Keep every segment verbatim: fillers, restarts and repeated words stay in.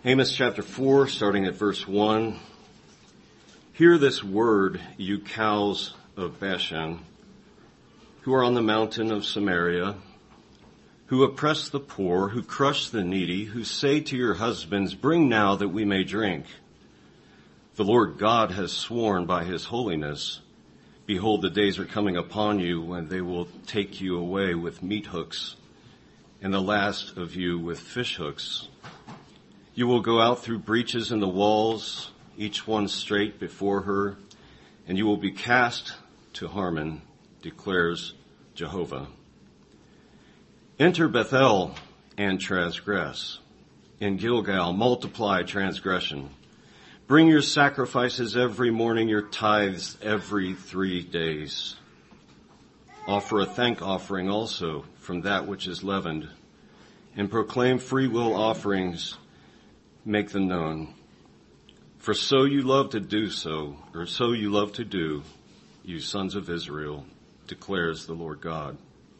Amos chapter four, starting at verse one. Hear this word, you cows of Bashan, who are on the mountain of Samaria, who oppress the poor, who crush the needy, who say to your husbands, bring now that we may drink. The Lord God has sworn by his holiness, behold, the days are coming upon you when they will take you away with meat hooks, and the last of you with fish hooks. You will go out through breaches in the walls, each one straight before her, and you will be cast to Harmon, declares Jehovah. Enter Bethel and transgress. In Gilgal, multiply transgression. Bring your sacrifices every morning, your tithes every three days. Offer a thank offering also from that which is leavened, and proclaim free will offerings. Make them known. For so you love to do so, or so you love to do, you sons of Israel, declares the Lord God.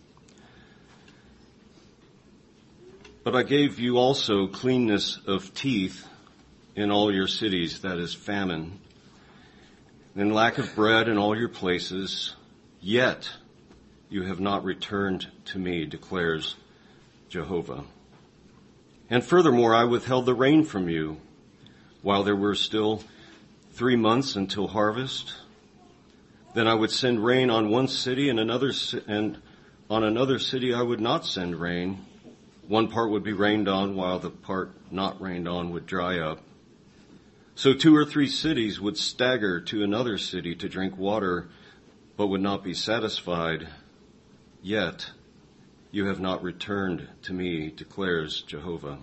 But I gave you also cleanness of teeth in all your cities, that is famine, and lack of bread in all your places, yet you have not returned to me, declares Jehovah. And furthermore, I withheld the rain from you while there were still three months until harvest. Then I would send rain on one city, and another, and on another city I would not send rain. One part would be rained on, while the part not rained on would dry up. So two or three cities would stagger to another city to drink water, but would not be satisfied. Yet you have not returned to me, declares Jehovah.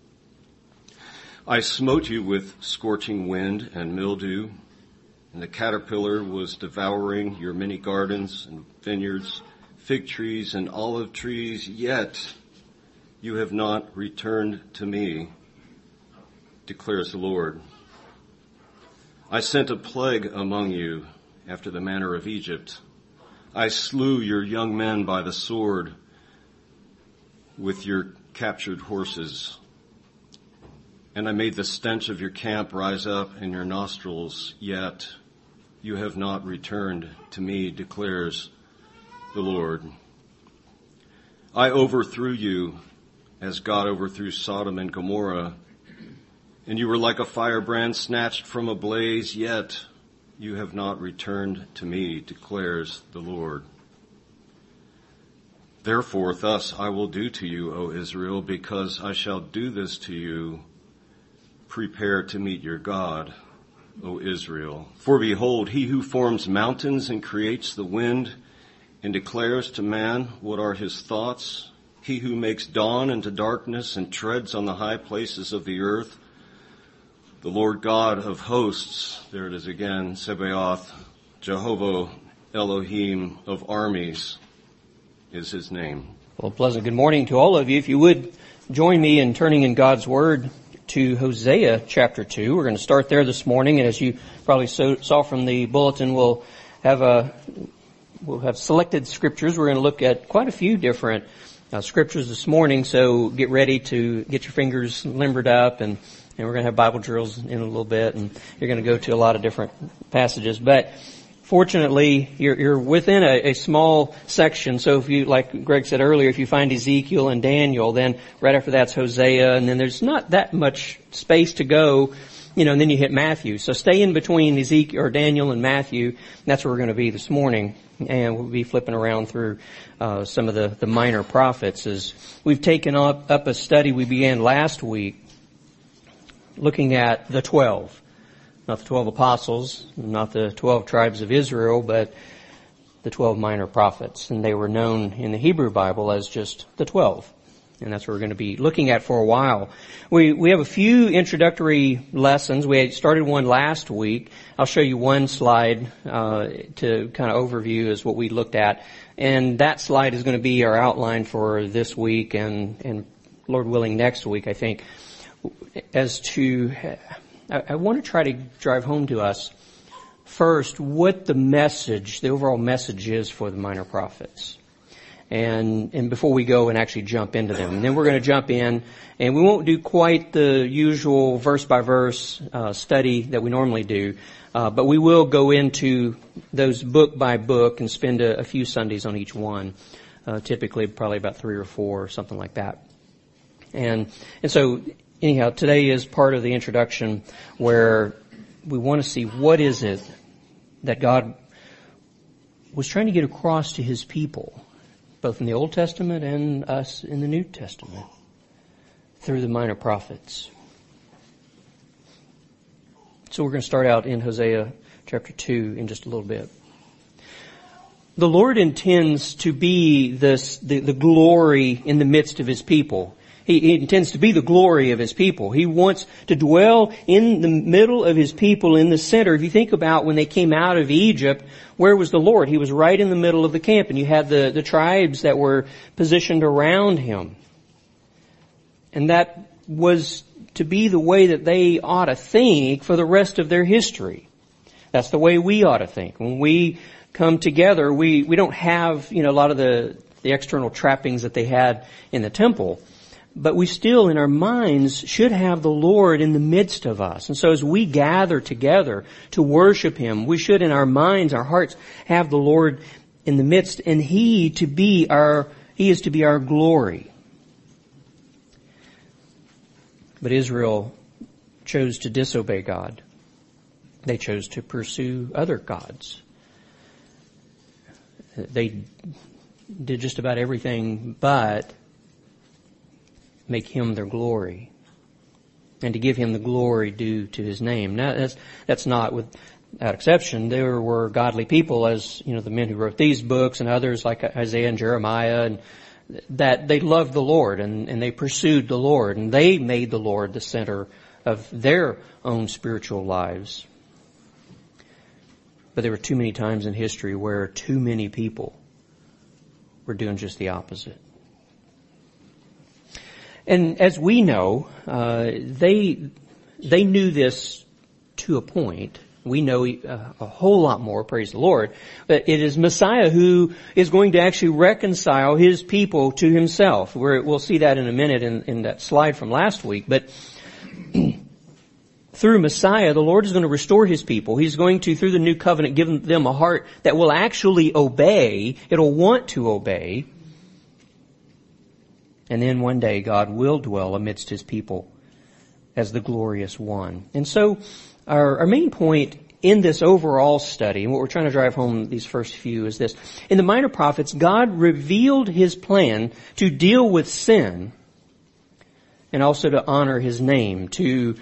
I smote you with scorching wind and mildew, and the caterpillar was devouring your many gardens and vineyards, fig trees and olive trees, yet you have not returned to me, declares the Lord. I sent a plague among you after the manner of Egypt. I slew your young men by the sword with your captured horses. And I made the stench of your camp rise up in your nostrils, yet you have not returned to me, declares the Lord. I overthrew you as God overthrew Sodom and Gomorrah, and you were like a firebrand snatched from a blaze, yet you have not returned to me, declares the Lord. Therefore, thus I will do to you, O Israel, because I shall do this to you. Prepare to meet your God, O Israel. For behold, he who forms mountains and creates the wind and declares to man what are his thoughts, he who makes dawn into darkness and treads on the high places of the earth, the Lord God of hosts, there it is again, Sebaoth, Jehovah Elohim of armies is his name. Well, pleasant good morning to all of you. If you would join me in turning in God's Word to Hosea chapter two. We're going to start there this morning, and as you probably saw from the bulletin, we'll have a we'll have selected scriptures. We're going to look at quite a few different uh, scriptures this morning, so get ready to get your fingers limbered up, and, and we're going to have Bible drills in a little bit, and you're going to go to a lot of different passages. But fortunately, you're, you're within a, a small section. So if you, like Greg said earlier, if you find Ezekiel and Daniel, then right after that's Hosea, and then there's not that much space to go, you know, and then you hit Matthew. So stay in between Ezekiel or Daniel and Matthew. And that's where we're going to be this morning. And we'll be flipping around through uh, some of the, the minor prophets. As we've taken up, up a study we began last week looking at the twelve. Not the twelve apostles, not the twelve tribes of Israel, but the twelve minor prophets. And they were known in the Hebrew Bible as just the twelve. And that's what we're going to be looking at for a while. We we have a few introductory lessons. We had started one last week. I'll show you one slide uh, to kind of overview as what we looked at. And that slide is going to be our outline for this week and, and Lord willing, next week, I think, as to... I want to try to drive home to us first what the message, the overall message is for the minor prophets. and and before we go and actually jump into them. And then we're going to jump in, and we won't do quite the usual verse-by-verse uh, study that we normally do, uh, but we will go into those book by book and spend a, a few Sundays on each one, uh, typically probably about three or four or something like that. And and so anyhow, today is part of the introduction where we want to see what is it that God was trying to get across to His people, both in the Old Testament and us in the New Testament, through the minor prophets. So we're going to start out in Hosea chapter two in just a little bit. The Lord intends to be this, the, the glory in the midst of His people. He, he intends to be the glory of His people. He wants to dwell in the middle of His people, in the center. If you think about when they came out of Egypt, where was the Lord? He was right in the middle of the camp, and you had the, the tribes that were positioned around Him. And that was to be the way that they ought to think for the rest of their history. That's the way we ought to think. When we come together, we, we don't have, you know, a lot of the, the external trappings that they had in the temple. But we still, in our minds, should have the Lord in the midst of us. And so as we gather together to worship Him, we should in our minds, our hearts, have the Lord in the midst, and He to be our, He is to be our glory. But Israel chose to disobey God. They chose to pursue other gods. They did just about everything but make Him their glory, and to give Him the glory due to His name. Now, that's that's not without exception. There were godly people, as you know, the men who wrote these books and others like Isaiah and Jeremiah, and that they loved the Lord and, and they pursued the Lord, and they made the Lord the center of their own spiritual lives. But there were too many times in history where too many people were doing just the opposite. And as we know, uh, they they knew this to a point. We know a, a whole lot more, praise the Lord. But it is Messiah who is going to actually reconcile His people to Himself. We're, we'll see that in a minute in, in that slide from last week. But through Messiah, the Lord is going to restore His people. He's going to, through the new covenant, give them a heart that will actually obey. It'll want to obey. And then one day God will dwell amidst His people as the glorious one. And so our, our main point in this overall study, and what we're trying to drive home these first few, is this. In the minor prophets, God revealed His plan to deal with sin and also to honor His name, to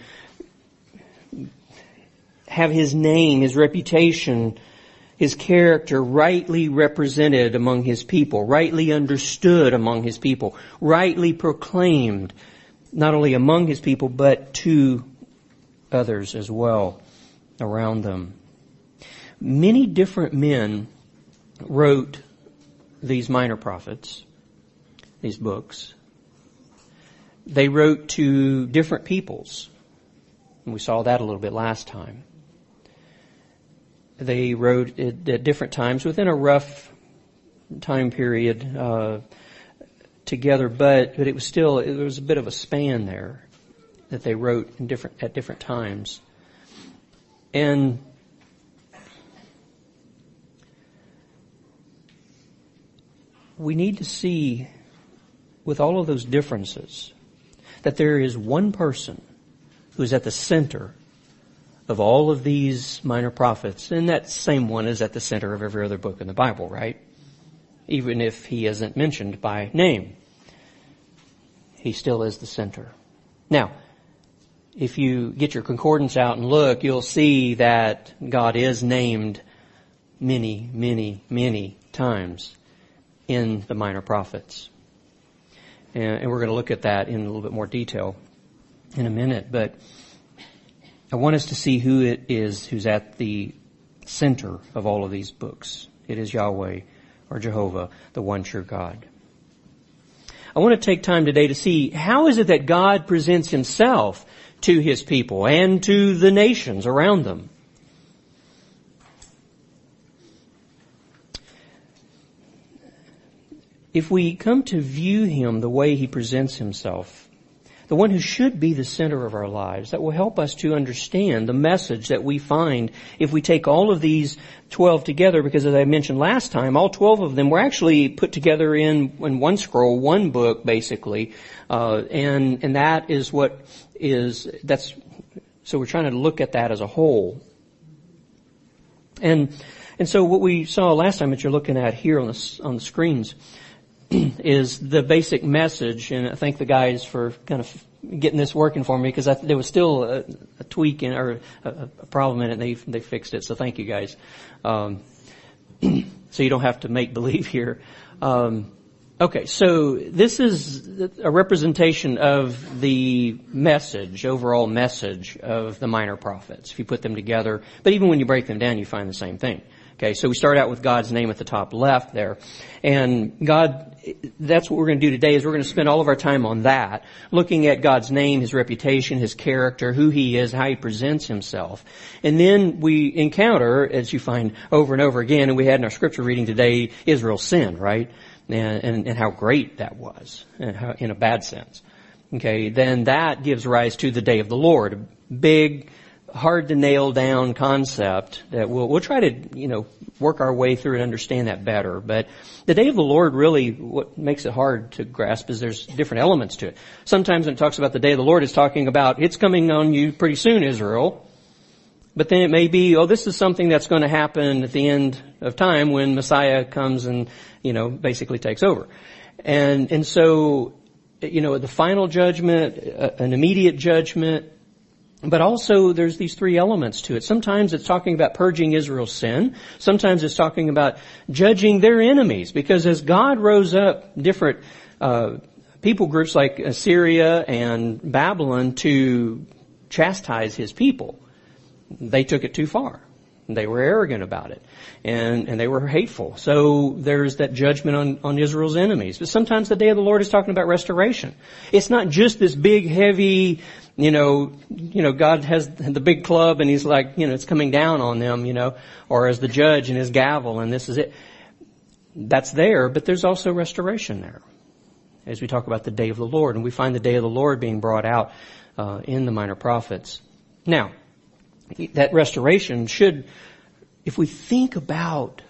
have His name, His reputation, His character rightly represented among His people, rightly understood among His people, rightly proclaimed, not only among His people, but to others as well around them. Many different men wrote these minor prophets, these books. They wrote to different peoples. And we saw that a little bit last time. They wrote at, at different times within a rough time period uh, together, but but it was still it was a bit of a span there that they wrote in different at different times, and we need to see, with all of those differences, that there is one person who is at the center of all of these minor prophets, and that same one is at the center of every other book in the Bible, right? Even if he isn't mentioned by name, he still is the center. Now, if you get your concordance out and look, you'll see that God is named many, many, many times in the minor prophets. And we're going to look at that in a little bit more detail in a minute, but I want us to see who it is who's at the center of all of these books. It is Yahweh, or Jehovah, the one true God. I want to take time today to see how is it that God presents Himself to His people and to the nations around them. if we come to view him the way he presents himself, the one who should be the center of our lives, that will help us to understand the message that we find if we take all of these twelve together, because as I mentioned last time, all twelve of them were actually put together in, in one scroll, one book basically, uh, and, and that is what is, that's, so we're trying to look at that as a whole. And, and so what we saw last time that you're looking at here on the, on the screens is the basic message, and I thank the guys for kind of getting this working for me, because I, there was still a, a tweak in, or a, a problem in it, and they they fixed it. So thank you guys. Um, so you don't have to make believe here. Um, okay, so this is a representation of the message, overall message of the minor prophets. If you put them together, but even when you break them down, you find the same thing. Okay, so we start out with God's name at the top left there. And God, that's what we're going to do today, is we're going to spend all of our time on that, looking at God's name, His reputation, His character, who He is, how He presents Himself. And then we encounter, as you find over and over again, and we had in our scripture reading today, Israel's sin, right? And, and, and how great that was, and how, in a bad sense. Okay, then that gives rise to the day of the Lord, a big, hard to nail down concept that we'll, we'll try to, you know, work our way through and understand that better. But the day of the Lord, really, what makes it hard to grasp is there's different elements to it. Sometimes when it talks about the day of the Lord, it's talking about, it's coming on you pretty soon, Israel. But then it may be, oh, this is something that's going to happen at the end of time when Messiah comes and, you know, basically takes over. And, and so, you know, the final judgment, an immediate judgment, but also there's these three elements to it. Sometimes it's talking about purging Israel's sin. Sometimes it's talking about judging their enemies. Because as God rose up different uh people groups like Assyria and Babylon to chastise His people, they took it too far. They were arrogant about it. And, and they were hateful. So there's that judgment on, on Israel's enemies. But sometimes the day of the Lord is talking about restoration. It's not just this big, heavy, you know, you know, God has the big club and He's like, you know, it's coming down on them, you know, or as the judge and His gavel and this is it. That's there, but there's also restoration there. As we talk about the day of the Lord, and we find the day of the Lord being brought out, uh, in the minor prophets. Now, that restoration should, if we think about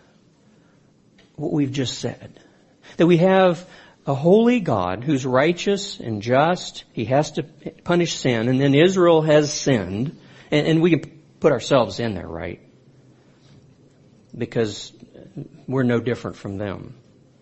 what we've just said, that we have a holy God who's righteous and just, He has to punish sin, and then Israel has sinned, and, and we can put ourselves in there, right? Because we're no different from them.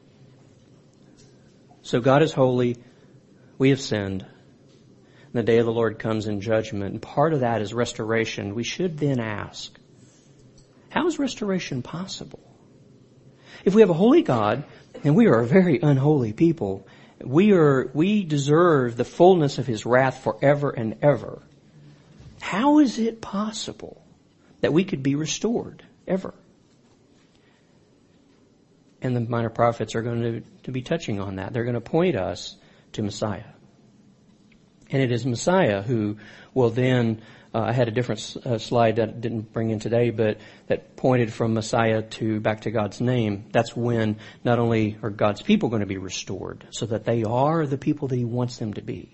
So God is holy, we have sinned, and the day of the Lord comes in judgment, and part of that is restoration. We should then ask, how is restoration possible? If we have a holy God, and we are a very unholy people, we are, we deserve the fullness of His wrath forever and ever. How is it possible that we could be restored ever? And the minor prophets are going to, to be touching on that. They're going to point us to Messiah. And it is Messiah who will then, uh, I had a different uh, slide that I didn't bring in today, but that pointed from Messiah to back to God's name. That's when not only are God's people going to be restored, so that they are the people that He wants them to be,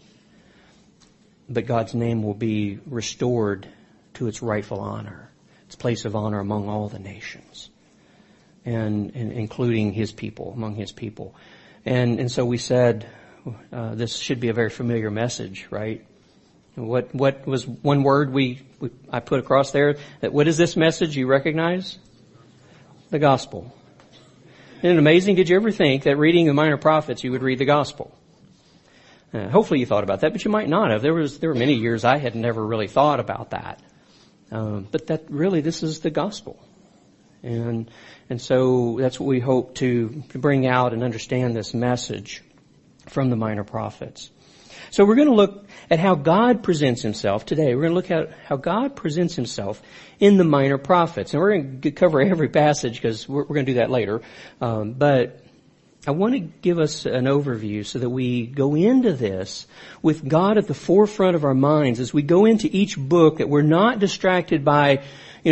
but God's name will be restored to its rightful honor, its place of honor among all the nations, and, and including His people, among His people. And, and so we said, Uh, this should be a very familiar message, right? What what was one word we, we I put across there? That what is this message you recognize? The gospel. Isn't it amazing? Did you ever think that reading the minor prophets you would read the gospel? Uh, hopefully you thought about that, but you might not have. There was there were many years I had never really thought about that. Um, but that really this is the gospel, and and so that's what we hope to, to bring out and understand this message from the minor prophets. So we're going to look at how God presents Himself today. We're going to look at how God presents Himself in the minor prophets. And we're going to cover every passage because we're, we're going to do that later. Um, but I want to give us an overview so that we go into this with God at the forefront of our minds as we go into each book, that we're not distracted by, you know,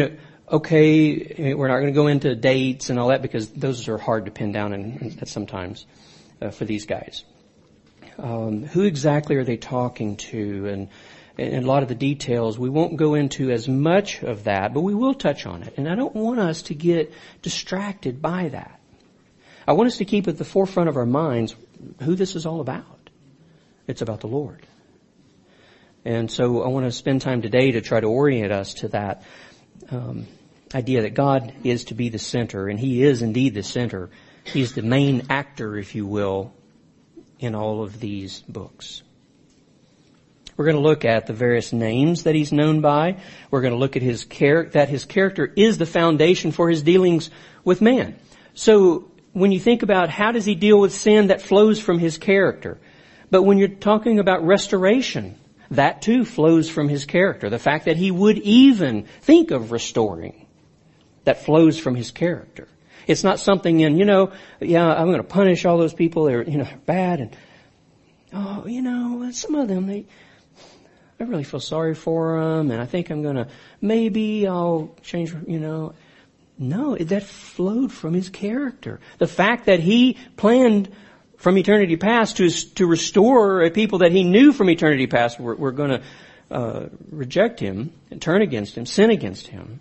okay, we're not going to go into dates and all that because those are hard to pin down and, and sometimes uh, for these guys. Um, who exactly are they talking to? And, and a lot of the details, we won't go into as much of that, but we will touch on it. And I don't want us to get distracted by that. I want us to keep at the forefront of our minds who this is all about. It's about the Lord. And so I want to spend time today to try to orient us to that um, idea that God is to be the center, and He is indeed the center. He's the main actor, if you will, in all of these books. We're going to look at the various names that He's known by. We're going to look at His char- that His character is the foundation for His dealings with man. So when you think about how does He deal with sin, that flows from His character. But when you're talking about restoration, that too flows from His character. The fact that He would even think of restoring, that flows from His character. It's not something in, you know, yeah, I'm going to punish all those people. They're, you know, bad. And, oh, you know, some of them, they, I really feel sorry for them. And I think I'm going to, maybe I'll change, you know. No, that flowed from His character. The fact that He planned from eternity past to, to restore a people that He knew from eternity past were, were going to uh, reject Him and turn against Him, sin against Him.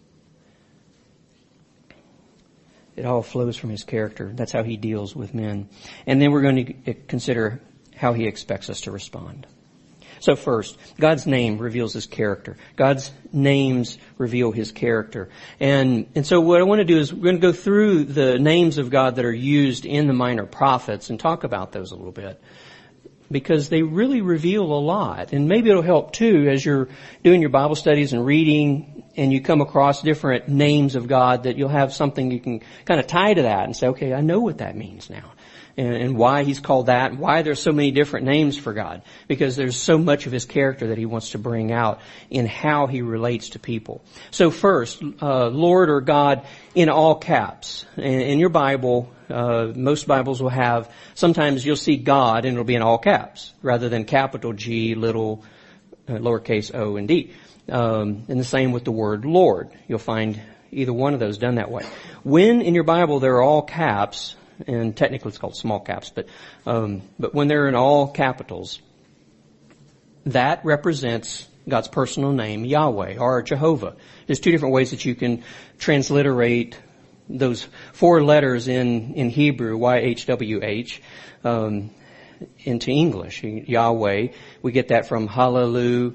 It all flows from His character. That's how He deals with men. And then we're going to consider how He expects us to respond. So first, God's name reveals His character. God's names reveal His character. And, and so what I want to do is we're going to go through the names of God that are used in the minor prophets and talk about those a little bit, because they really reveal a lot. And maybe it'll help too as you're doing your Bible studies and reading and you come across different names of God, that you'll have something you can kind of tie to that and say, okay, I know what that means now. And, and why He's called that, and why there's so many different names for God. Because there's so much of His character that He wants to bring out in how He relates to people. So first, uh, Lord or God in all caps. In, in your Bible, uh, most Bibles will have, sometimes you'll see God and it'll be in all caps, rather than capital G, little, uh, lowercase o and d. Um, and the same with the word Lord. You'll find either one of those done that way. When in your Bible they're all caps, and technically it's called small caps, but um, but when they're in all capitals, that represents God's personal name, Yahweh, or Jehovah. There's two different ways that you can transliterate those four letters in, in Hebrew, Y H W H, um, into English. Yahweh, we get that from Hallelujah,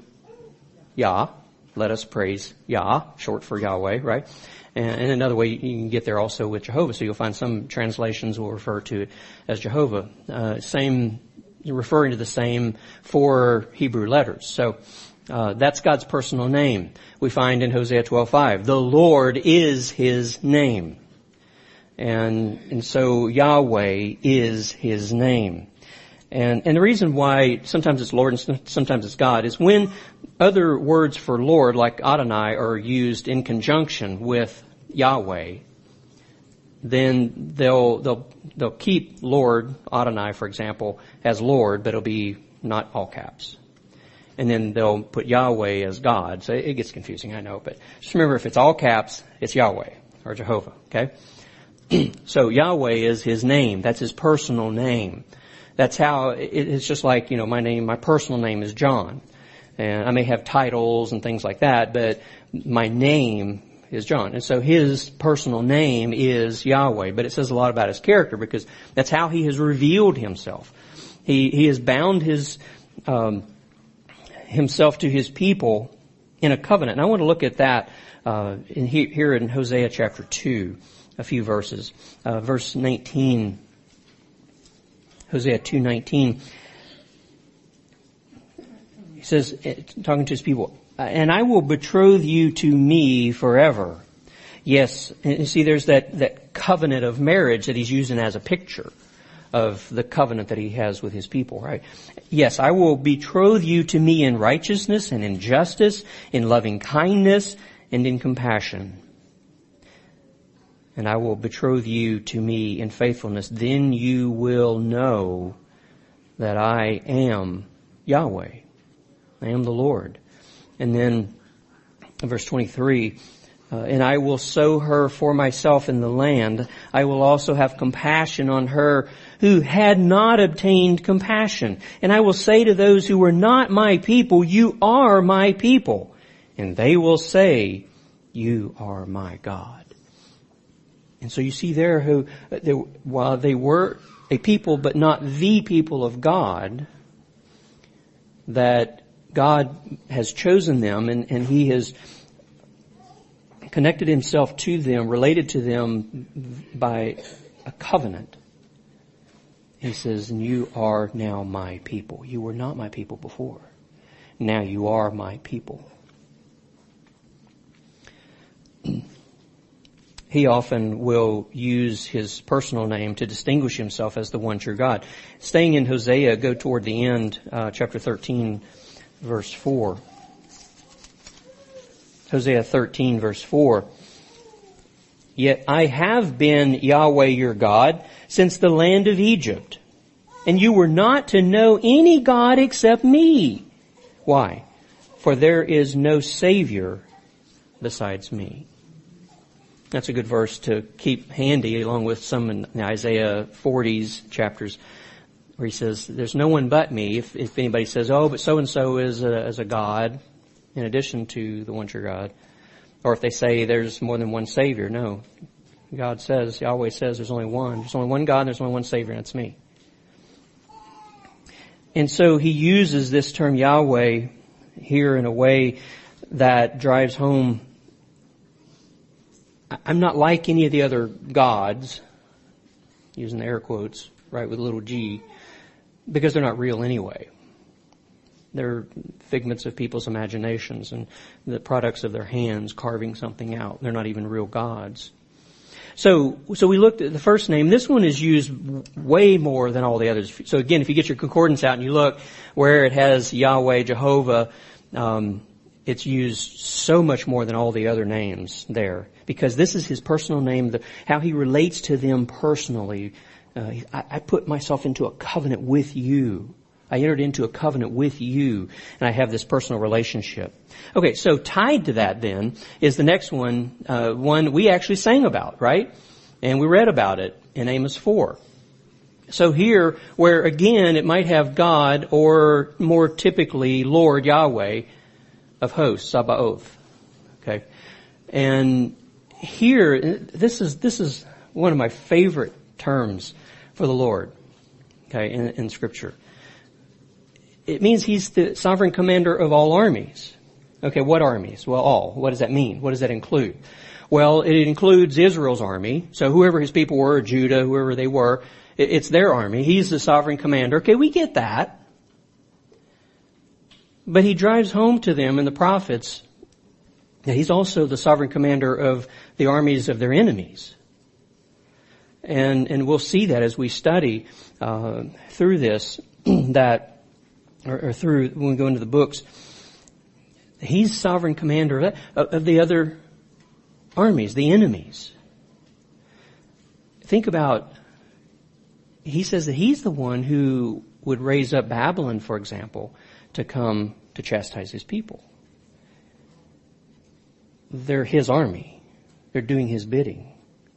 let us praise Yah, short for Yahweh, right? And another way you can get there also with Jehovah. So you'll find some translations will refer to it as Jehovah. Uh, same, referring to the same four Hebrew letters. So uh, that's God's personal name. We find in Hosea twelve five, the Lord is His name. And, and so Yahweh is His name. And, and the reason why sometimes it's Lord and sometimes it's God is when other words for Lord, like Adonai, are used in conjunction with Yahweh, then they'll, they'll, they'll keep Lord, Adonai, for example, as Lord, but it'll be not all caps. And then they'll put Yahweh as God. So it gets confusing, I know, but just remember, if it's all caps, it's Yahweh or Jehovah, okay? So Yahweh is His name. That's His personal name. That's how, it's just like, you know, my name, my personal name is John. And I may have titles and things like that, but my name is John. And so His personal name is Yahweh. But it says a lot about His character, because that's how He has revealed Himself. He, He has bound His, um, Himself to His people in a covenant. And I want to look at that, uh, in here in Hosea chapter two, a few verses. Uh, verse nineteen. Hosea two nineteen. He says, talking to His people, and I will betroth you to me forever. Yes, and you see there's that, that covenant of marriage that He's using as a picture of the covenant that He has with His people, right? Yes, I will betroth you to me in righteousness and in justice, in loving kindness and in compassion. And I will betroth you to me in faithfulness. Then you will know that I am Yahweh. I am the Lord. And then in verse twenty-three, Uh, and I will sow her for myself in the land. I will also have compassion on her who had not obtained compassion. And I will say to those who were not my people, you are my people. And they will say, you are my God. And so you see there who, they, while they were a people but not the people of God, that God has chosen them and, and He has connected Himself to them, related to them by a covenant. He says, and you are now my people. You were not my people before. Now you are my people. He often will use His personal name to distinguish Himself as the one true God. Staying in Hosea, go toward the end, uh, chapter thirteen, verse four. Hosea thirteen, verse four. Yet I have been Yahweh your God since the land of Egypt, and you were not to know any God except me. Why? For there is no Savior besides me. That's a good verse to keep handy, along with some in Isaiah forties chapters, where he says, there's no one but me. If, if anybody says, oh, but so-and-so is a, is a God, in addition to the one true God. Or if they say there's more than one Savior. No. God says, Yahweh says there's only one. There's only one God and there's only one Savior, and it's me. And so He uses this term Yahweh here in a way that drives home, I'm not like any of the other gods, using the air quotes, right, with a little g, because they're not real anyway. They're figments of people's imaginations and the products of their hands carving something out. They're not even real gods. So, so we looked at the first name. This one is used way more than all the others. So again, if you get your concordance out and you look where it has Yahweh, Jehovah, um, it's used so much more than all the other names there. Because this is His personal name, the, how He relates to them personally. Uh, I, I put myself into a covenant with you. I entered into a covenant with you, and I have this personal relationship. Okay, so tied to that then is the next one, uh, one we actually sang about, right? And we read about it in Amos four. So here, where again it might have God, or more typically Lord Yahweh of hosts, Sabaoth. Okay, and here, this is this is one of my favorite terms for the Lord, okay, in, in Scripture. It means He's the sovereign commander of all armies. Okay, what armies? Well, all. What does that mean? What does that include? Well, it includes Israel's army. So whoever His people were, Judah, whoever they were, it's their army. He's the sovereign commander. Okay, we get that. But He drives home to them in the prophets that He's also the sovereign commander of the armies of their enemies. And, and we'll see that as we study, uh, through this, that, or, or through, when we go into the books, He's sovereign commander of, that, of the other armies, the enemies. Think about, He says that He's the one who would raise up Babylon, for example, to come to chastise His people. They're His army. They're doing His bidding.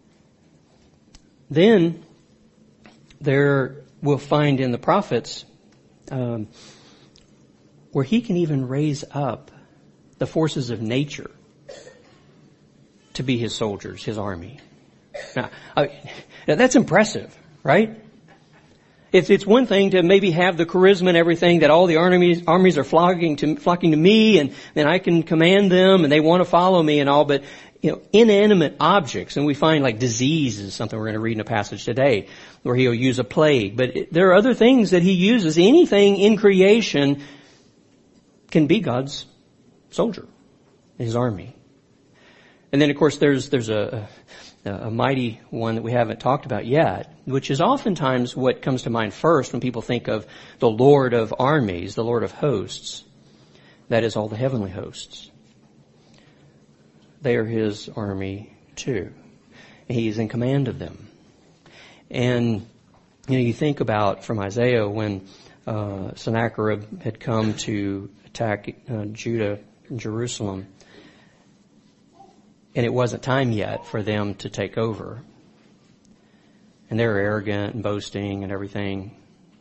Then there we'll find in the prophets um, where He can even raise up the forces of nature to be His soldiers, His army. Now, uh, now that's impressive, right? It's, it's one thing to maybe have the charisma and everything that all the armies, armies are flocking to, flocking to me, and then I can command them and they want to follow me and all, but, you know, inanimate objects, and we find like disease is something we're going to read in a passage today, where He'll use a plague, but it, there are other things that He uses. Anything in creation can be God's soldier, His army. And then of course there's, there's a, a, a mighty one that we haven't talked about yet, which is oftentimes what comes to mind first when people think of the Lord of armies, the Lord of hosts. That is all the heavenly hosts. They are His army too. He is in command of them. And, you know, you think about from Isaiah when uh, Sennacherib had come to attack uh, Judah and Jerusalem. And it wasn't time yet for them to take over. And they were arrogant and boasting and everything.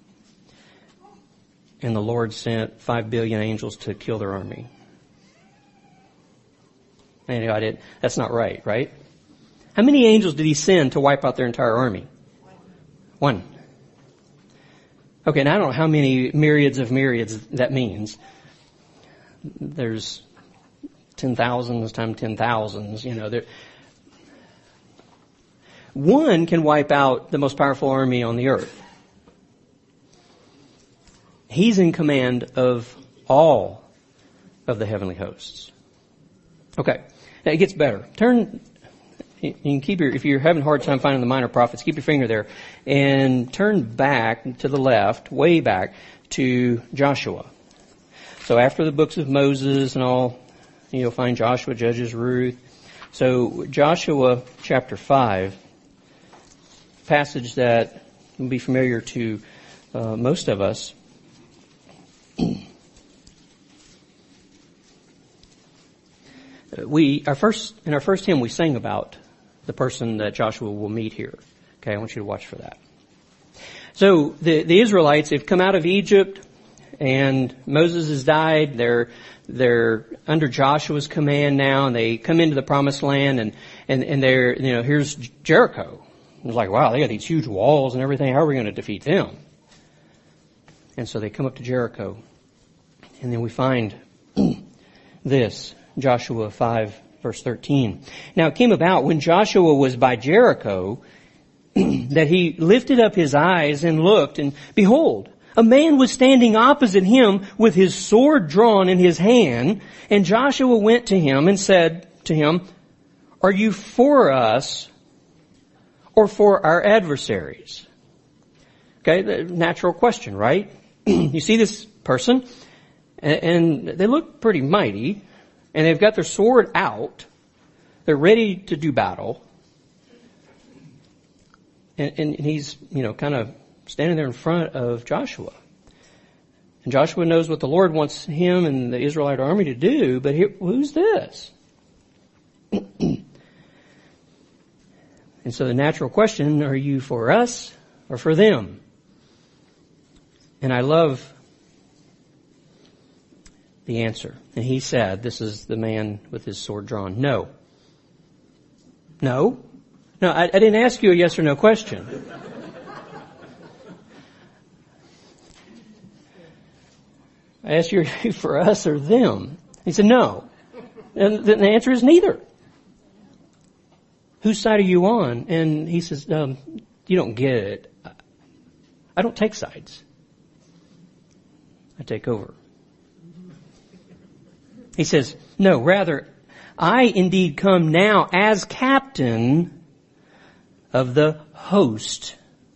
And the Lord sent five billion angels to kill their army. And I did, that's not right, right? How many angels did he send to wipe out their entire army? One. Okay, now I don't know how many myriads of myriads that means. There's ten thousands times ten thousands, you know. There, one can wipe out the most powerful army on the earth. He's in command of all of the heavenly hosts. Okay, now it gets better. Turn, you can keep your, if you're having a hard time finding the minor prophets, keep your finger there and turn back to the left, way back to Joshua. So after the books of Moses and all, you'll find Joshua, Judges, Ruth. So Joshua chapter five, passage that will be familiar to uh, most of us. We, our first, in our first hymn we sang about the person that Joshua will meet here. Okay, I want you to watch for that. So the, the Israelites have come out of Egypt and Moses has died. They're, they're under Joshua's command now and they come into the promised land and, and, and they're, you know, here's Jericho. It's like, wow, they got these huge walls and everything. How are we going to defeat them? And so they come up to Jericho. And then we find this, Joshua five, verse thirteen. Now it came about when Joshua was by Jericho that he lifted up his eyes and looked, and behold, a man was standing opposite him with his sword drawn in his hand. And Joshua went to him and said to him, "Are you for us or for our adversaries?" Okay, the natural question, right? You see this person, and they look pretty mighty, and they've got their sword out. They're ready to do battle. And, and he's, you know, kind of standing there in front of Joshua. And Joshua knows what the Lord wants him and the Israelite army to do, but here, who's this? And so the natural question, are you for us or for them? And I love the answer. And he said, this is the man with his sword drawn. No. No? No, I, I didn't ask you a yes or no question. I asked you, are you for us or them? He said, no. And the answer is neither. Whose side are you on? And he says, um, you don't get it. I don't take sides. I take over. He says, no, rather, I indeed come now as captain of the host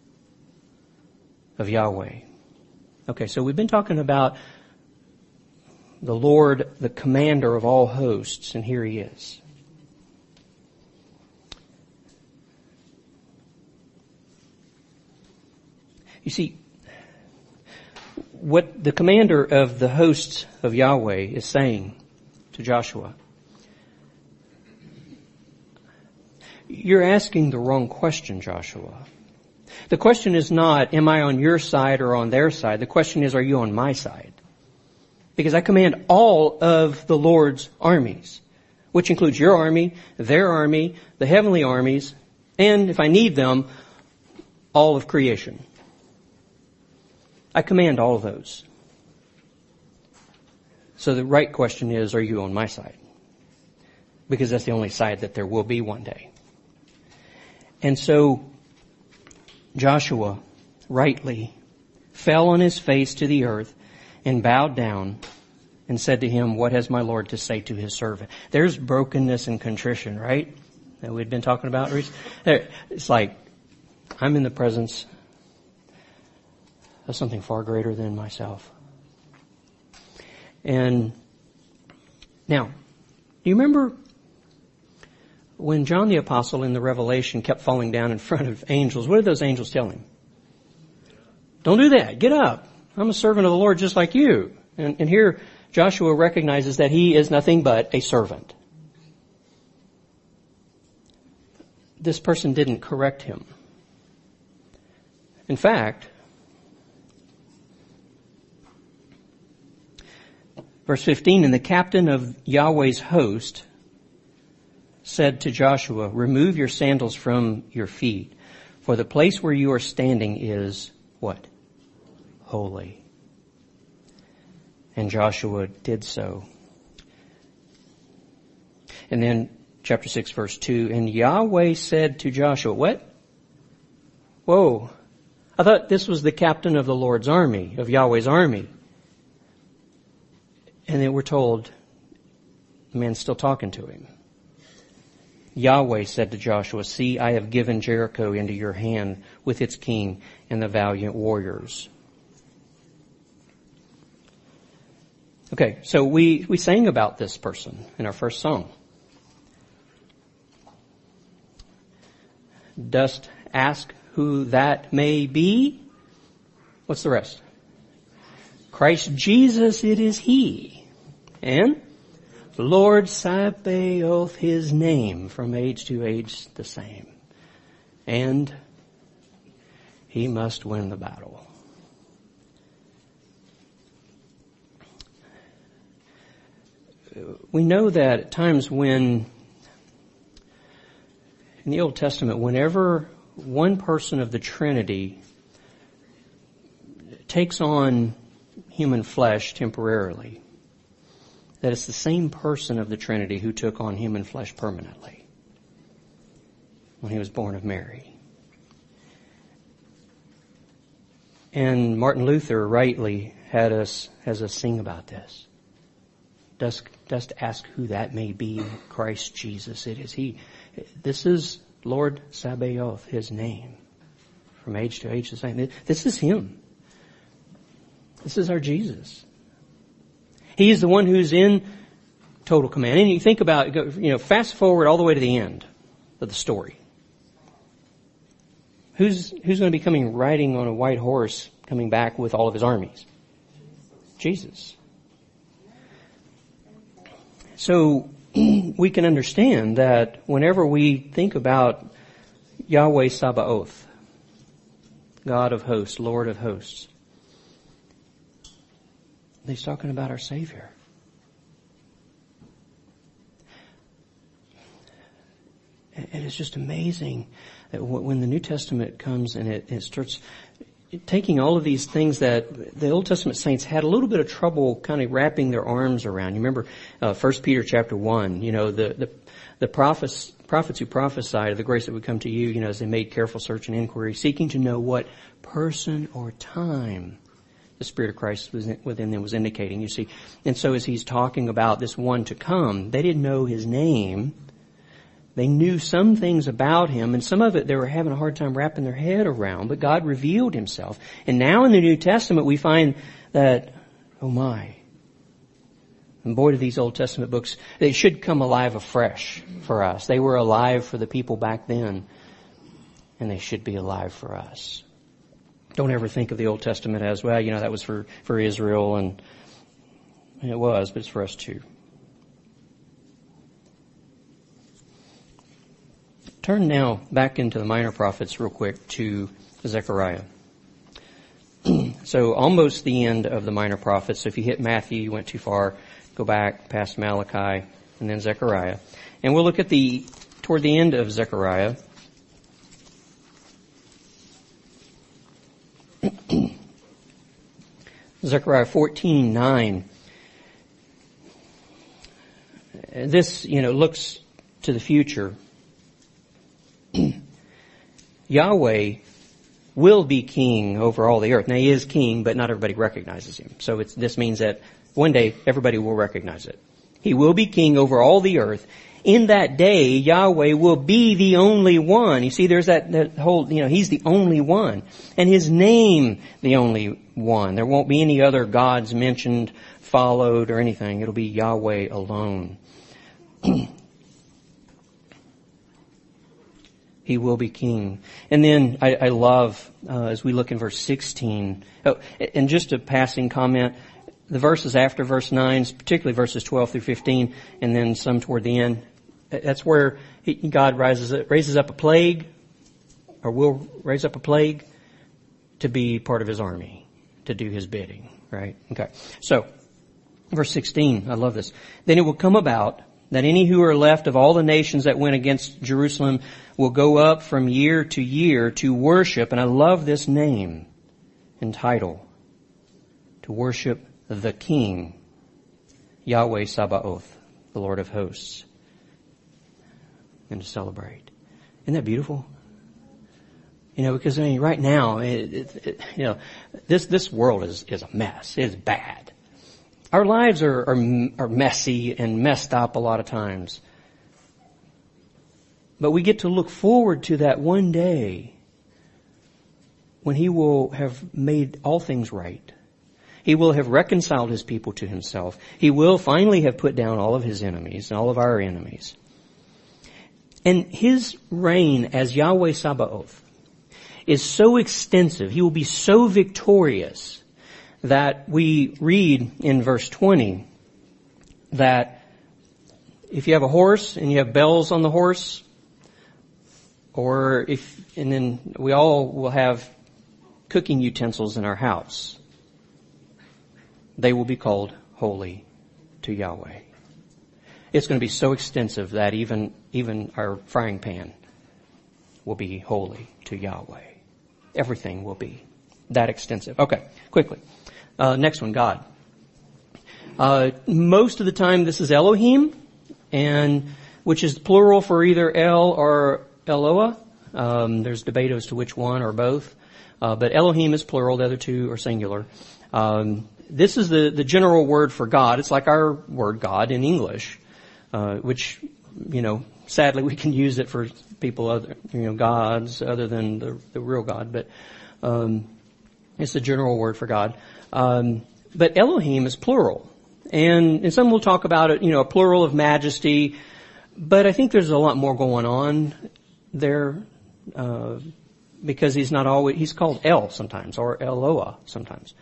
of Yahweh. Okay, so we've been talking about the Lord, the commander of all hosts, and here he is. You see, what the commander of the hosts of Yahweh is saying to Joshua, you're asking the wrong question, Joshua. The question is not, am I on your side or on their side? The question is, are you on my side? Because I command all of the Lord's armies, which includes your army, their army, the heavenly armies, and if I need them, all of creation. I command all of those. So the right question is, are you on my side? Because that's the only side that there will be one day. And so Joshua rightly fell on his face to the earth and bowed down and said to him, what has my Lord to say to his servant? There's brokenness and contrition, right? That we'd been talking about. It's like, I'm in the presence of something far greater than myself. And now, do you remember when John the Apostle in the Revelation kept falling down in front of angels? What did those angels tell him? Don't do that. Get up. I'm a servant of the Lord just like you. And, and here Joshua recognizes that he is nothing but a servant. this person didn't correct him. In fact, verse fifteen, and the captain of Yahweh's host said to Joshua, remove your sandals from your feet, for the place where you are standing is what? Holy. And Joshua did so. And then chapter six, verse two, and Yahweh said to Joshua, what? Whoa. I thought this was the captain of the Lord's army, of Yahweh's army. And then we're told the man's still talking to him. Yahweh said to Joshua, see, I have given Jericho into your hand with its king and the valiant warriors. Okay, so we, we sang about this person in our first song. Dost ask who that may be? What's the rest? Christ Jesus, it is He. And the Lord Sabaoth, His name, from age to age the same. And He must win the battle. We know that at times when, in the Old Testament, whenever one person of the Trinity takes on human flesh temporarily, that it's the same person of the Trinity who took on human flesh permanently when He was born of Mary. And Martin Luther rightly had us, has us sing about this. Dost, dost ask who that may be? Christ Jesus, it is He. This is Lord Sabaoth, His name. From age to age the same. This is Him. This is our Jesus. He is the one who's in total command. And you think about, you know, fast forward all the way to the end of the story. Who's, who's going to be coming riding on a white horse coming back with all of His armies? Jesus. So we can understand that whenever we think about Yahweh Sabaoth, God of hosts, Lord of hosts, He's talking about our Savior. And it's just amazing that when the New Testament comes and it, it starts taking all of these things that the Old Testament saints had a little bit of trouble kind of wrapping their arms around. You remember uh, First Peter chapter one, you know, the, the, the prophets, prophets who prophesied of the grace that would come to you, you know, as they made careful search and inquiry, seeking to know what person or time the Spirit of Christ was within them was indicating, you see. And so as he's talking about this one to come, they didn't know His name. They knew some things about Him, and some of it they were having a hard time wrapping their head around, but God revealed Himself. And now in the New Testament we find that, oh my, and boy do these Old Testament books, they should come alive afresh for us. They were alive for the people back then, and they should be alive for us. Don't ever think of the Old Testament as, well, you know, that was for, for Israel, and, and it was, but it's for us too. Turn now back into the minor prophets real quick to Zechariah. So almost the end of the minor prophets. So if you hit Matthew, you went too far. Go back past Malachi and then Zechariah. And we'll look at the, toward the end of Zechariah. Zechariah fourteen nine. This, you know, looks to the future. Yahweh will be king over all the earth. Now He is king, but not everybody recognizes Him. So it's, this means that one day everybody will recognize it. He will be king over all the earth. In that day, Yahweh will be the only one. You see, there's that, that whole, you know, He's the only one. And His name, the only one. There won't be any other gods mentioned, followed, or anything. It'll be Yahweh alone. He will be king. And then I, I love, uh, as we look in verse sixteen, oh, and just a passing comment, the verses after verse nine, particularly verses twelve through fifteen, and then some toward the end, That's where he, God rises, raises up a plague, or will raise up a plague to be part of his army, to do his bidding, right? Okay. So, verse sixteen, I love this. Then it will come about that any who are left of all the nations that went against Jerusalem will go up from year to year to worship, and I love this name and title, to worship the King, Yahweh Sabaoth, the Lord of hosts, and to celebrate. Isn't that beautiful? You know, because I mean, right now, it, it, it, you know, this this world is is a mess. It's bad. Our lives are, are are messy and messed up a lot of times. But we get to look forward to that one day when He will have made all things right. He will have reconciled His people to Himself. He will finally have put down all of His enemies and all of our enemies. And His reign as Yahweh Sabaoth is so extensive. He will be so victorious that we read in verse twenty that if you have a horse and you have bells on the horse, or if, and then we all will have cooking utensils in our house, they will be called holy to Yahweh. It's going to be so extensive that even, even our frying pan will be holy to Yahweh. Everything will be that extensive. Okay, quickly. Uh, next one, God. Uh, most of the time this is Elohim, and which is plural for either El or Eloah. Um, there's debate as to which one or both. Uh, but Elohim is plural, the other two are singular. Um, this is the, the general word for God. It's like our word God in English, uh, which, you know, sadly we can use it for people other, you know, gods other than the, the real God, but, um, it's the general word for God. Um, but Elohim is plural. And, and some will talk about it, you know, a plural of majesty. But I think there's a lot more going on there, uh, because he's not always, he's called El sometimes, or Eloah sometimes.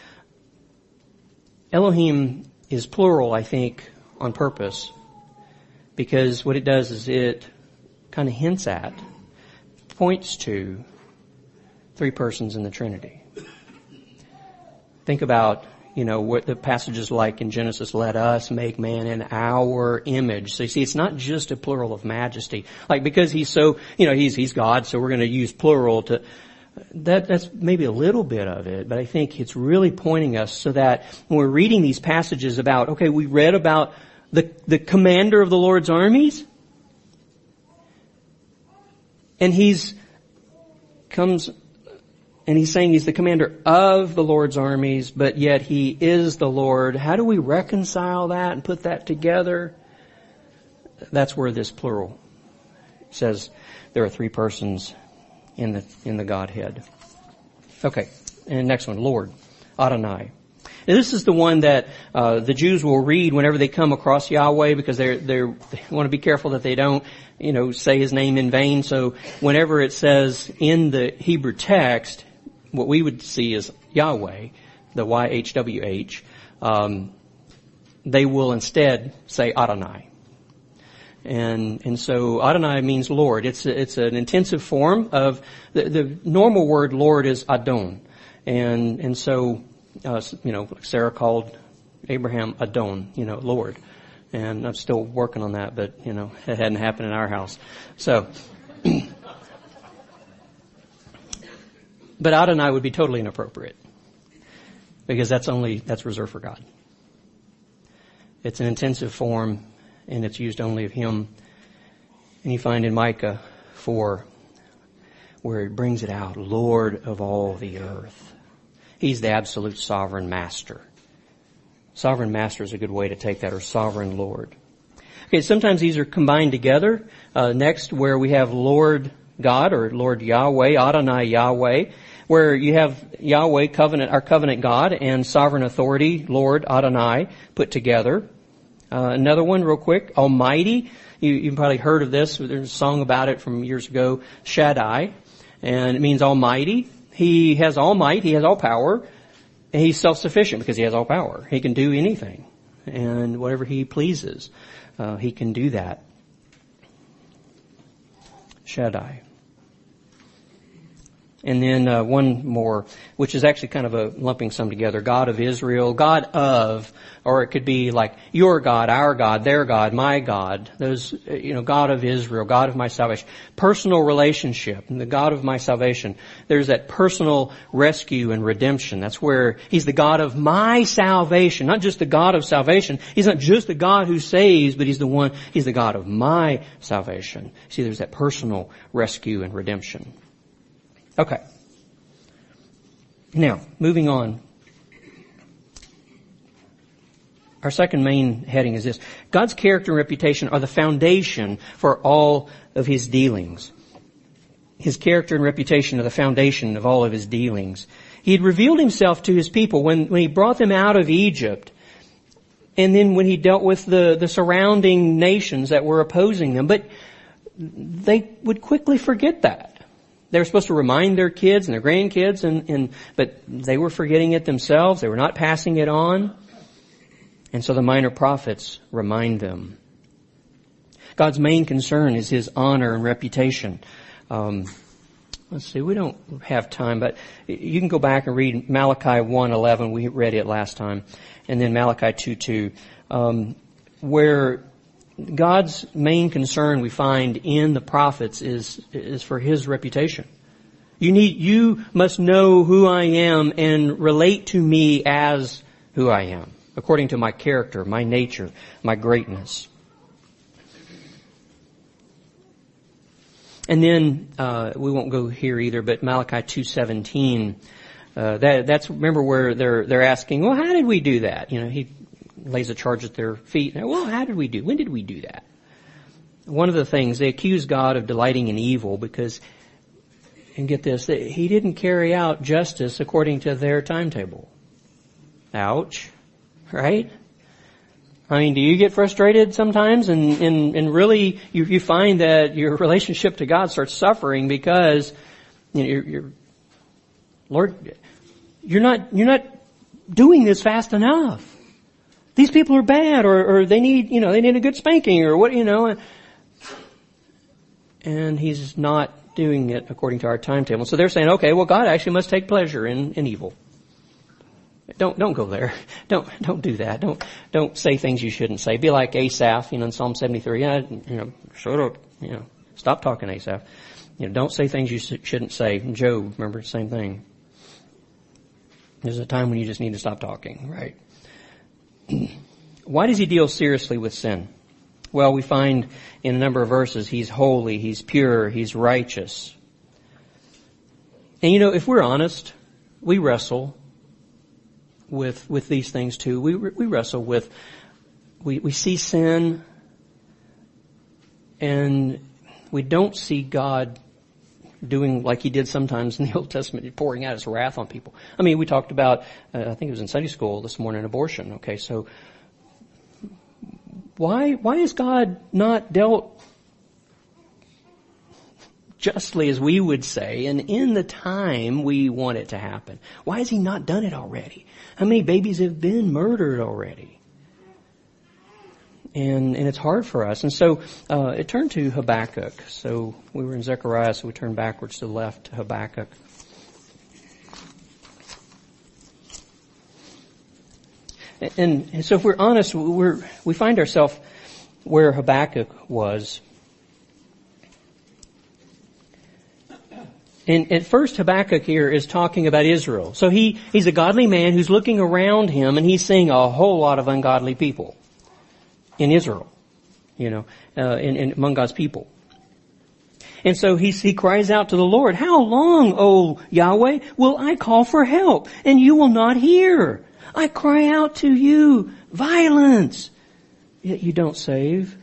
Elohim is plural, I think, on purpose, because what it does is it kind of hints at, points to three persons in the Trinity. Think about, you know, what the passages like in Genesis, let us make man in our image. So you see, it's not just a plural of majesty. Like, because he's so, you know, he's, he's God, so we're going to use plural to, that, that's maybe a little bit of it, but I think it's really pointing us so that when we're reading these passages about, okay, we read about the, the commander of the Lord's armies, and he's, comes, and he's saying he's the commander of the Lord's armies, but yet he is the Lord. How do we reconcile that and put that together? That's where this plural says there are three persons in the in the Godhead. Okay, and next one, Lord, Adonai. And this is the one that uh, the Jews will read whenever they come across Yahweh, because they're, they're, they want to be careful that they don't, you know, say His name in vain. So whenever it says in the Hebrew text, what we would see is Yahweh, the Y H W H, um, they will instead say Adonai. And, and so Adonai means Lord. It's, a, it's an intensive form of, the, the normal word Lord is Adon. And, and so, uh, you know, Sarah called Abraham Adon, you know, Lord. And I'm still working on that, but, you know, it hadn't happened in our house. So, but Adonai would be totally inappropriate, because that's only, that's reserved for God. It's an intensive form, and it's used only of Him. And you find in Micah four, where it brings it out, Lord of all the earth. He's the absolute sovereign master. Sovereign master is a good way to take that, or sovereign Lord. Okay, sometimes these are combined together. Uh, next, where we have Lord God, or Lord Yahweh, Adonai Yahweh, where you have Yahweh, covenant, our covenant God, and sovereign authority, Lord Adonai, put together. Uh, another one real quick, Almighty. You, you've probably heard of this. There's a song about it from years ago, Shaddai. And it means Almighty. He has all might. He has all power. And He's self-sufficient because He has all power. He can do anything. And whatever He pleases, uh, He can do that. Shaddai. And then uh, one more, which is actually kind of a lumping some together. God of Israel, God of, or it could be like your God, our God, their God, my God. Those, you know, God of Israel, God of my salvation. Personal relationship, the God of my salvation. There's that personal rescue and redemption. That's where He's the God of my salvation, not just the God of salvation. He's not just the God who saves, but He's the one, He's the God of my salvation. See, there's that personal rescue and redemption. Okay. Now, moving on. Our second main heading is this. God's character and reputation are the foundation for all of His dealings. His character and reputation are the foundation of all of His dealings. He had revealed Himself to His people when, when He brought them out of Egypt, and then when He dealt with the, the surrounding nations that were opposing them. But they would quickly forget that. They were supposed to remind their kids and their grandkids, and, and but they were forgetting it themselves. They were not passing it on. And so the minor prophets remind them. God's main concern is His honor and reputation. Um, let's see, we don't have time, but you can go back and read Malachi one eleven. We read it last time. And then Malachi two two, um, where God's main concern we find in the prophets is, is for His reputation. You need, you must know who I am and relate to me as who I am, according to my character, my nature, my greatness. And then, uh, we won't go here either, but Malachi two seventeen, uh, that, that's, remember where they're, they're asking, well, how did we do that? You know, He lays a charge at their feet. Well, how did we do? When did we do that? One of the things, they accuse God of delighting in evil because, and get this, that He didn't carry out justice according to their timetable. Ouch. Right? I mean, do you get frustrated sometimes and, and, and really you, you find that your relationship to God starts suffering because, you know, you're, you're, Lord, you're not, you're not doing this fast enough. These people are bad, or, or they need, you know, they need a good spanking, or what, you know. And He's not doing it according to our timetable. So they're saying, okay, well, God actually must take pleasure in, in evil. Don't, don't go there. Don't, don't do that. Don't, don't say things you shouldn't say. Be like Asaph, you know, in Psalm seventy-three. Yeah, you know, shut up. You know, stop talking, Asaph. You know, don't say things you shouldn't say. Job, remember, the same thing. There's a time when you just need to stop talking, right? Why does He deal seriously with sin? Well, we find in a number of verses He's holy, He's pure, He's righteous. And you know, if we're honest, we wrestle with with these things too. We we wrestle with, we, we see sin and we don't see God doing like He did sometimes in the Old Testament, pouring out His wrath on people. I mean, we talked about, uh, I think it was in Sunday school this morning, abortion. Okay, so why why has God not dealt justly, as we would say, and in the time we want it to happen? Why has He not done it already? How many babies have been murdered already? And, and it's hard for us. And so, uh, it turned to Habakkuk. So we were in Zechariah, so we turned backwards to the left to Habakkuk. And, and so if we're honest, we're, we find ourselves where Habakkuk was. And at first Habakkuk here is talking about Israel. So he, he's a godly man who's looking around him and he's seeing a whole lot of ungodly people in Israel, you know, uh, in, in among God's people. And so he, he cries out to the Lord, how long, O Yahweh, will I call for help and you will not hear? I cry out to you, violence, yet you don't save.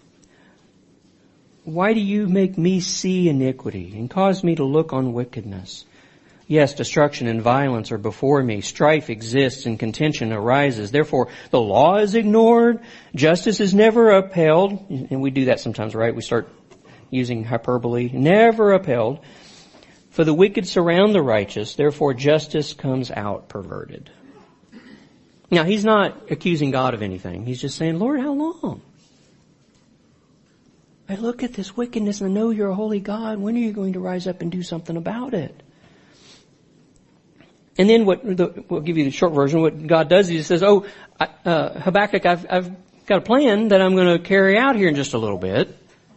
Why do you make me see iniquity and cause me to look on wickedness? Yes, destruction and violence are before me. Strife exists and contention arises. Therefore, the law is ignored. Justice is never upheld. And we do that sometimes, right? We start using hyperbole. Never upheld. For the wicked surround the righteous. Therefore, justice comes out perverted. Now, he's not accusing God of anything. He's just saying, Lord, how long? I look at this wickedness and I know you're a holy God. When are you going to rise up and do something about it? And then what, the, we'll give you the short version. What God does is He says, oh, I, uh, Habakkuk, I've, I've got a plan that I'm going to carry out here in just a little bit.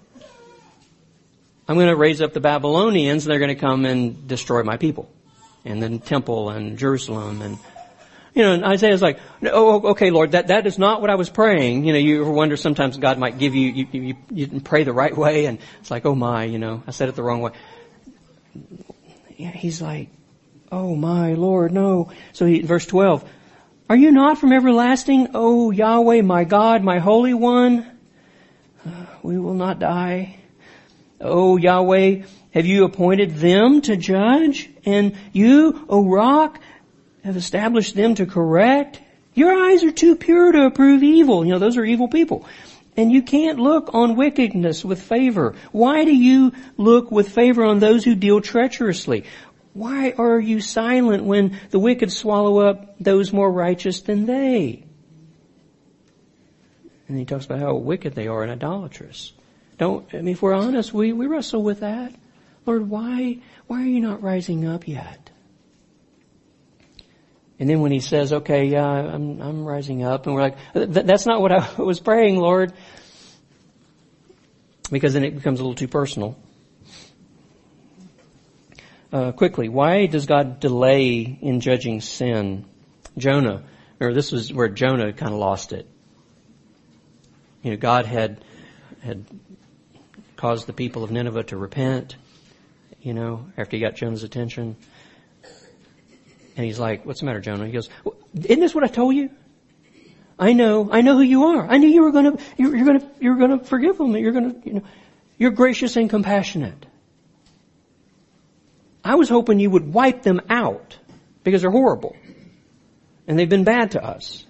I'm going to raise up the Babylonians and they're going to come and destroy my people. And the temple and Jerusalem and, you know, and Isaiah's like, oh, okay, Lord, that, that is not what I was praying. You know, you ever wonder sometimes God might give you, you, you, you didn't pray the right way and it's like, oh my, you know, I said it the wrong way. Yeah, He's like, oh my Lord, no. So he, verse twelve, are you not from everlasting, O Yahweh, my God, my Holy One? Uh, we will not die. O Yahweh, have you appointed them to judge? And you, O Rock, have established them to correct? Your eyes are too pure to approve evil. You know, those are evil people. And you can't look on wickedness with favor. Why do you look with favor on those who deal treacherously? Why are you silent when the wicked swallow up those more righteous than they? And he talks about how wicked they are and idolatrous. Don't, I mean, if we're honest, we, we wrestle with that. Lord, why, why are you not rising up yet? And then when he says, okay, yeah, I'm, I'm rising up, and we're like, that's not what I was praying, Lord. Because then it becomes a little too personal. Uh, quickly, why does God delay in judging sin? Jonah, or this was where Jonah kind of lost it. You know, God had, had caused the people of Nineveh to repent, you know, after he got Jonah's attention. And he's like, what's the matter, Jonah? He goes, isn't this what I told you? I know, I know who you are. I knew you were going to, you're, you're going to, you're going to forgive them. You're going to, you know, you're gracious and compassionate. I was hoping you would wipe them out because they're horrible. And they've been bad to us.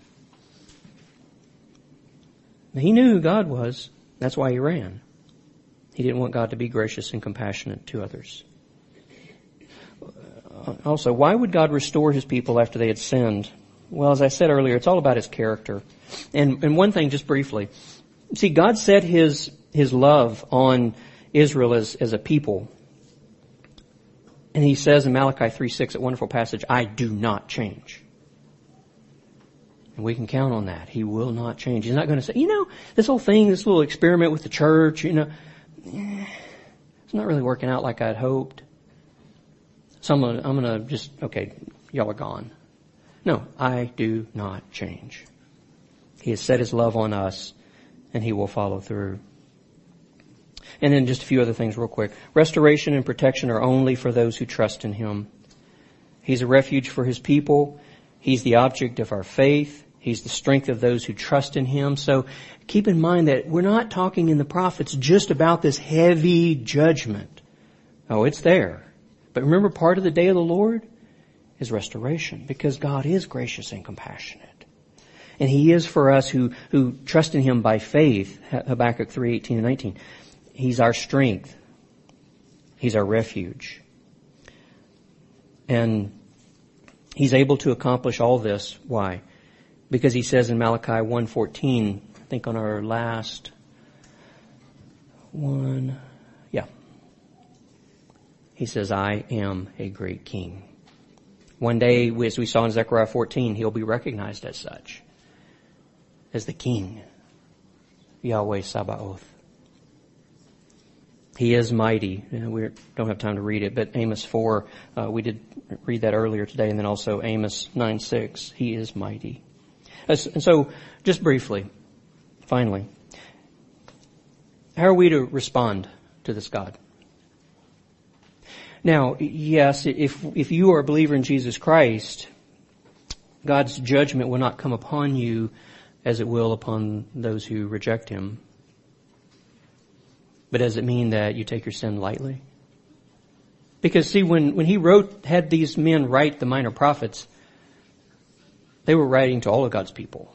He knew who God was. That's why he ran. He didn't want God to be gracious and compassionate to others. Also, why would God restore His people after they had sinned? Well, as I said earlier, it's all about His character. And, and one thing, just briefly. See, God set His, His love on Israel as, as a people. And He says in Malachi three six, a wonderful passage, I do not change. And we can count on that. He will not change. He's not going to say, you know, this whole thing, this little experiment with the church, you know, it's not really working out like I'd hoped. So I'm gonna, I'm gonna just, okay, y'all are gone. No, I do not change. He has set His love on us, and He will follow through. And then just a few other things real quick. Restoration and protection are only for those who trust in Him. He's a refuge for His people. He's the object of our faith. He's the strength of those who trust in Him. So keep in mind that we're not talking in the prophets just about this heavy judgment. Oh, it's there. But remember, part of the day of the Lord is restoration, because God is gracious and compassionate. And He is for us who, who trust in Him by faith, Habakkuk three eighteen and nineteen. He's our strength. He's our refuge. And He's able to accomplish all this. Why? Because He says in Malachi one fourteen, I think on our last one, yeah. He says, I am a great king. One day, as we saw in Zechariah fourteen, He'll be recognized as such. As the king. Yahweh Sabaoth. He is mighty. We don't have time to read it, but Amos four, uh, we did read that earlier today, and then also Amos nine six. He is mighty. And so, just briefly, finally, how are we to respond to this God? Now, yes, if if you are a believer in Jesus Christ, God's judgment will not come upon you as it will upon those who reject Him. But does it mean that you take your sin lightly? Because see, when, when He wrote, had these men write the minor prophets, they were writing to all of God's people.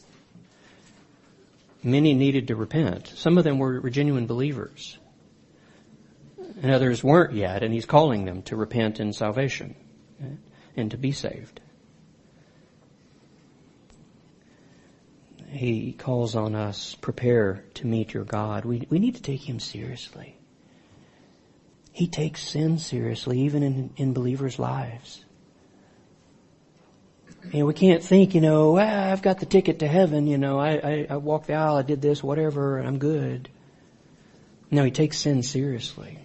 Many needed to repent. Some of them were genuine believers. And others weren't yet, and He's calling them to repent in salvation and to be saved. He calls on us, prepare to meet your God. We, we need to take Him seriously. He takes sin seriously, even in, in believers' lives. And we can't think, you know, ah, I've got the ticket to heaven, you know, I, I, I walked the aisle, I did this, whatever, and I'm good. No, He takes sin seriously.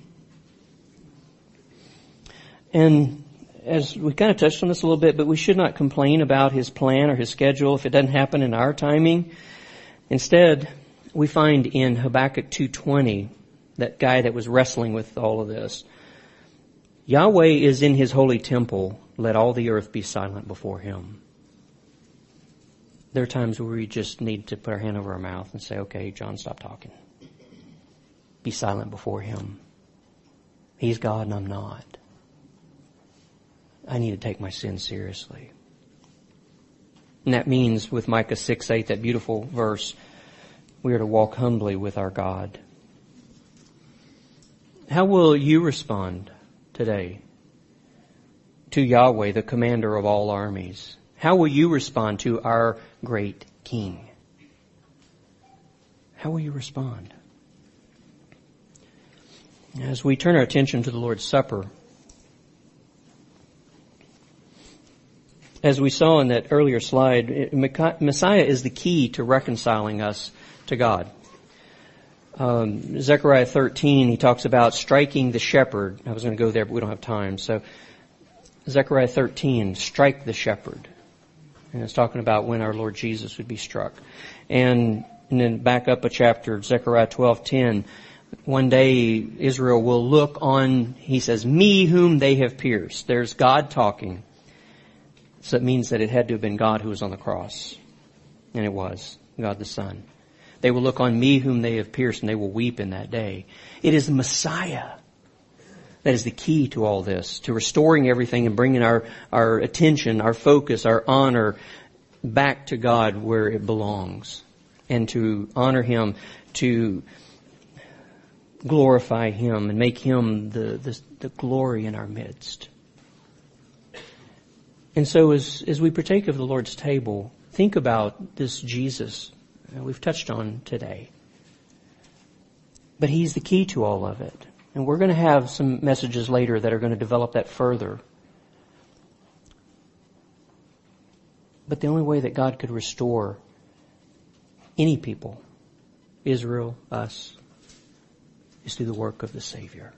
And as we kind of touched on this a little bit, but we should not complain about His plan or His schedule if it doesn't happen in our timing. Instead, we find in Habakkuk two twenty, that guy that was wrestling with all of this, Yahweh is in His holy temple. Let all the earth be silent before Him. There are times where we just need to put our hand over our mouth and say, okay, John, stop talking. Be silent before Him. He's God and I'm not. I need to take my sin seriously. And that means with Micah six eight, that beautiful verse, we are to walk humbly with our God. How will you respond today to Yahweh, the commander of all armies? How will you respond to our great King? How will you respond? As we turn our attention to the Lord's Supper, as we saw in that earlier slide, Messiah is the key to reconciling us to God. Um, Zechariah thirteen, he talks about striking the shepherd. I was going to go there, but we don't have time. So, Zechariah thirteen, strike the shepherd. And it's talking about when our Lord Jesus would be struck. And, and then back up a chapter, Zechariah twelve ten, one day Israel will look on, he says, me whom they have pierced. There's God talking. So it means that it had to have been God who was on the cross. And it was, God the Son. They will look on me whom they have pierced, and they will weep in that day. It is the Messiah that is the key to all this, to restoring everything and bringing our, our attention, our focus, our honor back to God where it belongs. And to honor Him, to glorify Him and make Him the, the, the glory in our midst. And so as, as we partake of the Lord's table, think about this Jesus that we've touched on today. But He's the key to all of it. And we're going to have some messages later that are going to develop that further. But the only way that God could restore any people, Israel, us, is through the work of the Savior.